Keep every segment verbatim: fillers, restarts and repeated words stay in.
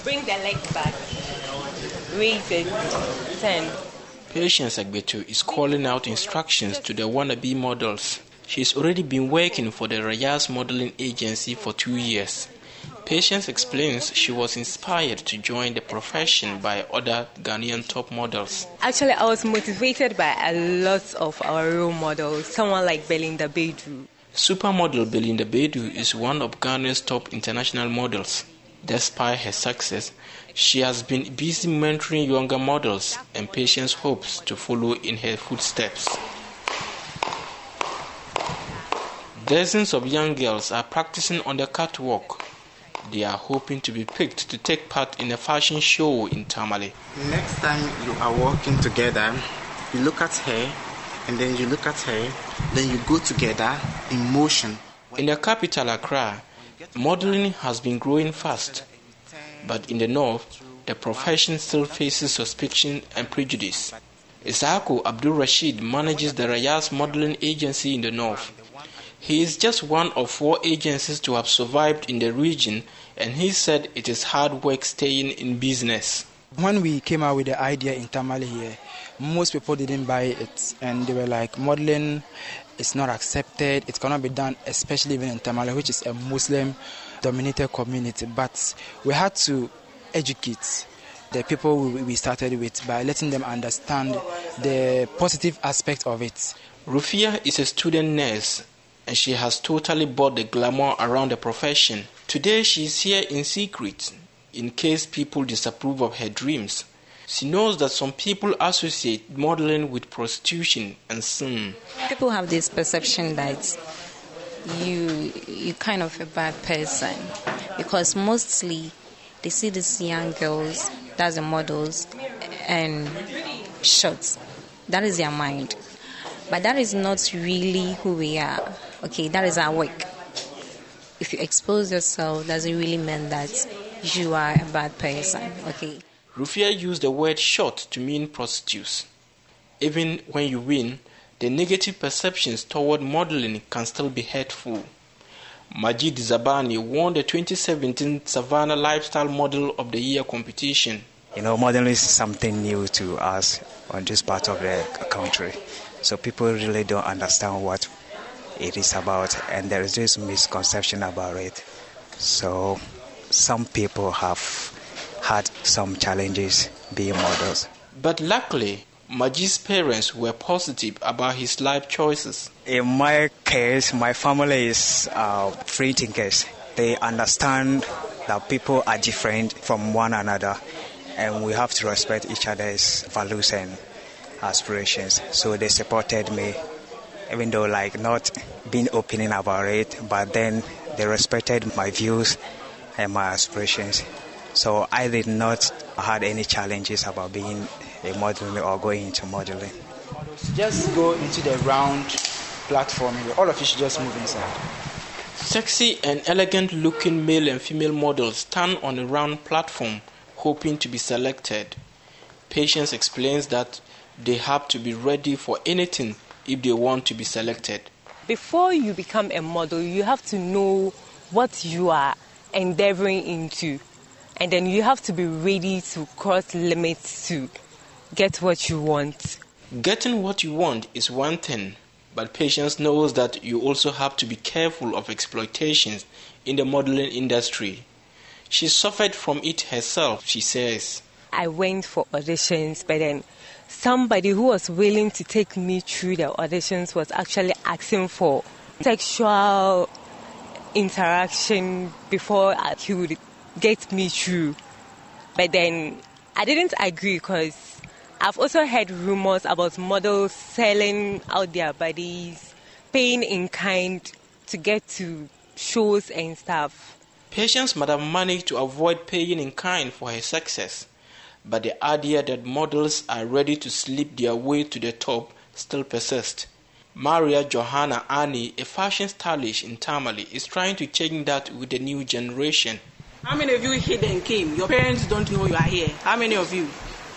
Bring the leg back. Raise it. ten. Patience Agbetu is calling out instructions to the wannabe models. She's already been working for the Rayas Modeling Agency for two years. Patience explains she was inspired to join the profession by other Ghanaian top models. Actually, I was motivated by a lot of our role models, someone like Belinda Bedu. Supermodel Belinda Bedu is one of Ghana's top international models. Despite her success, she has been busy mentoring younger models, and Patience hopes to follow in her footsteps. Dozens of young girls are practicing on the catwalk. They are hoping to be picked to take part in a fashion show in Tamale. Next time you are walking together, you look at her, and then you look at her, then you go together in motion. In the capital, Accra, modeling has been growing fast. But in the north, the profession still faces suspicion and prejudice. Isako Abdul Rashid manages the Rayas Modeling Agency in the north. He is just one of four agencies to have survived in the region, and he said it is hard work staying in business. When we came out with the idea in Tamale here, most people didn't buy it, and they were like, modeling is not accepted, it cannot be done, especially even in Tamale, which is a Muslim-dominated community. But we had to educate the people we started with by letting them understand the positive aspect of it. Rufia is a student nurse, and she has totally bought the glamour around the profession. Today she is here in secret, in case people disapprove of her dreams. She knows that some people associate modeling with prostitution and sin. People have this perception that you you kind of a bad person, because mostly they see these young girls, that's the models, and shots. That is their mind. But that is not really who we are. Okay, that is our work. If you expose yourself, doesn't really mean that you are a bad person. Okay. Rufia used the word short to mean prostitutes. Even when you win, the negative perceptions toward modeling can still be hurtful. Majid Zabani won the twenty seventeen Savannah Lifestyle Model of the Year competition. You know, modeling is something new to us on this part of the country. So people really don't understand what it is about, and there is this misconception about it. So some people have had some challenges being models. But luckily, Majid's parents were positive about his life choices. In my case, my family is uh, free thinkers. They understand that people are different from one another, and we have to respect each other's values and aspirations. So they supported me, even though like not being open about it, but then they respected my views and my aspirations. So I did not have any challenges about being a model or going into modeling. Just go into the round platform. All of you should just move inside. Sexy and elegant-looking male and female models stand on a round platform, hoping to be selected. Patience explains that they have to be ready for anything if they want to be selected. Before you become a model, you have to know what you are endeavoring into. And then you have to be ready to cross limits to get what you want. Getting what you want is one thing, but Patience knows that you also have to be careful of exploitations in the modeling industry. She suffered from it herself, she says. I went for auditions, but then somebody who was willing to take me through the auditions was actually asking for sexual interaction before he would get me through. But then I didn't agree, because I've also heard rumors about models selling out their bodies, paying in kind to get to shows and stuff. Patience might have managed to avoid paying in kind for her success, but the idea that models are ready to slip their way to the top still persists. Maria Johanna Ani, a fashion stylist in Tamale, is trying to change that with the new generation. How many of you hid and came? Your parents don't know you are here. How many of you?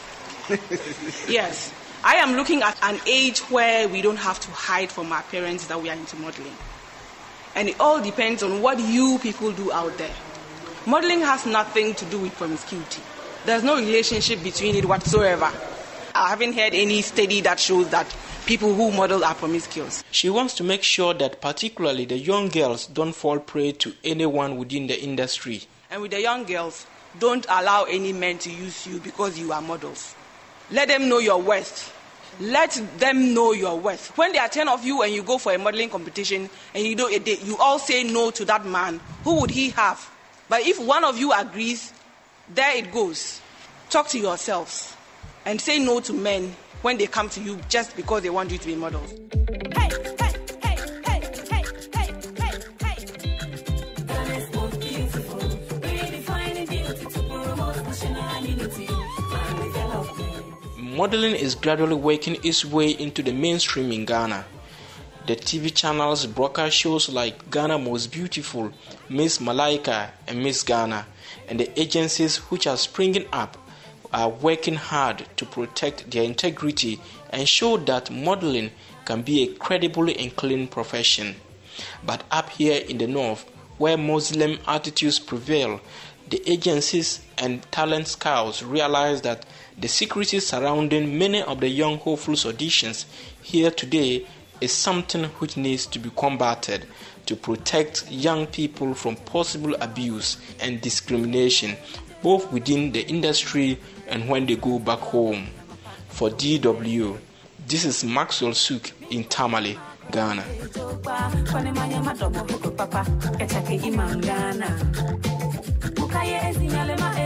Yes. I am looking at an age where we don't have to hide from our parents that we are into modeling. And it all depends on what you people do out there. Modeling has nothing to do with promiscuity. There's no relationship between it whatsoever. I haven't heard any study that shows that people who model are promiscuous. She wants to make sure that particularly the young girls don't fall prey to anyone within the industry. And with the young girls, don't allow any men to use you because you are models. Let them know your worth. Let them know your worth. When there are ten of you and you go for a modeling competition and you, do, you all say no to that man, who would he have? But if one of you agrees, there it goes. Talk to yourselves and say no to men when they come to you just because they want you to be models. Hey, hey, hey, hey, hey, hey, hey, hey. God is most beautiful, redefining beauty to promote national unity and development. Modeling is gradually working its way into the mainstream in Ghana. The T V channels broadcast shows like Ghana Most Beautiful, Miss Malaika, and Miss Ghana, and the agencies which are springing up are working hard to protect their integrity and show that modeling can be a credible and clean profession. But up here in the north, where Muslim attitudes prevail, the agencies and talent scouts realize that the secrecy surrounding many of the young hopefuls' auditions here today is something which needs to be combated to protect young people from possible abuse and discrimination, both within the industry and when they go back home. For D W, this is Maxwell Suk in Tamale, Ghana.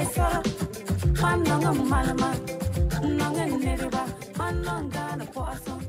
Manong Ghana